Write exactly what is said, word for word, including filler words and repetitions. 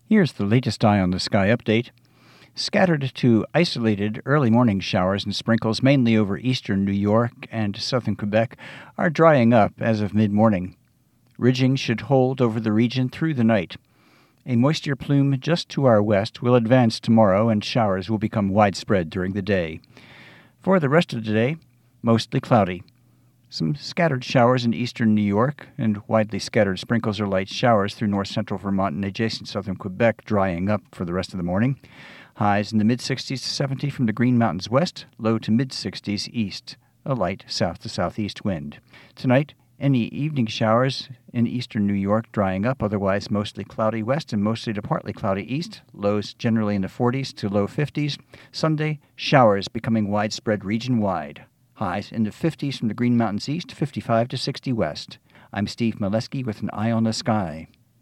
Here's the latest Eye on the Sky update. Scattered to isolated early morning showers and sprinkles mainly over eastern New York and southern Quebec are drying up as of mid-morning. Ridging should hold over the region through the night. A moisture plume just to our west will advance tomorrow and showers will become widespread during the day. For the rest of the day, mostly cloudy. Some scattered showers in eastern New York and widely scattered sprinkles or light showers through north-central Vermont and adjacent southern Quebec drying up for the rest of the morning. Highs in the mid-sixties to seventy from the Green Mountains west, low to mid-sixties east, a light south to southeast wind. Tonight, any evening showers in eastern New York drying up, otherwise mostly cloudy west and mostly to partly cloudy east, lows generally in the forties to low fifties. Sunday, showers becoming widespread region-wide. Highs in the fifties from the Green Mountains east, fifty-five to sixty west. I'm Steve Molesky with an Eye on the Sky.